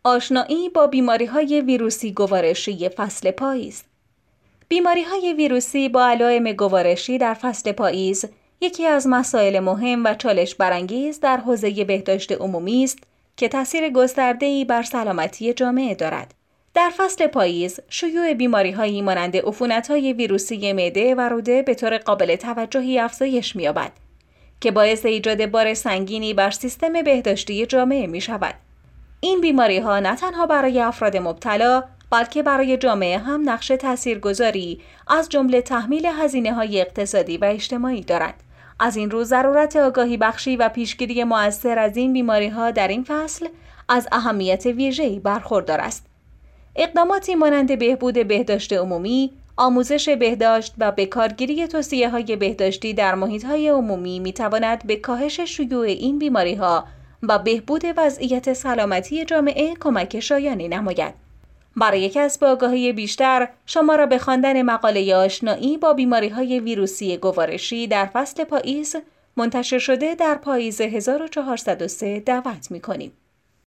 آشنایی با بیماری‌های ویروسی گوارشی فصل پاییز. بیماری‌های ویروسی با علائم گوارشی در فصل پاییز یکی از مسائل مهم و چالش برانگیز در حوزه بهداشت عمومی است که تأثیر گسترده‌ای بر سلامتی جامعه دارد. در فصل پاییز شیوع بیماری‌هایی مانند عفونت‌های ویروسی معده و روده به طور قابل توجهی افزایش می‌یابد که باعث ایجاد بار سنگینی بر سیستم بهداشتی جامعه می‌شود. این بیماری‌ها نه تنها برای افراد مبتلا بلکه برای جامعه هم نقش تاثیرگذاری از جمله تحمیل هزینه‌های اقتصادی و اجتماعی دارند. از این رو ضرورت آگاهی بخشی و پیشگیری مؤثر از این بیماری‌ها در این فصل از اهمیت ویژه‌ای برخوردار است. اقداماتی مانند بهبود بهداشت عمومی، آموزش بهداشت و بکارگیری توصیه‌های بهداشتی در محیط‌های عمومی می‌تواند به کاهش شیوع این بیماری‌ها و بهبود وضعیت سلامتی جامعه کمک شایانی نماید. برای کسب آگاهی بیشتر، شما را به خواندن مقاله آشنایی با بیماری‌های ویروسی گوارشی در فصل پاییز منتشر شده در پاییز 1403 دعوت می‌کنیم.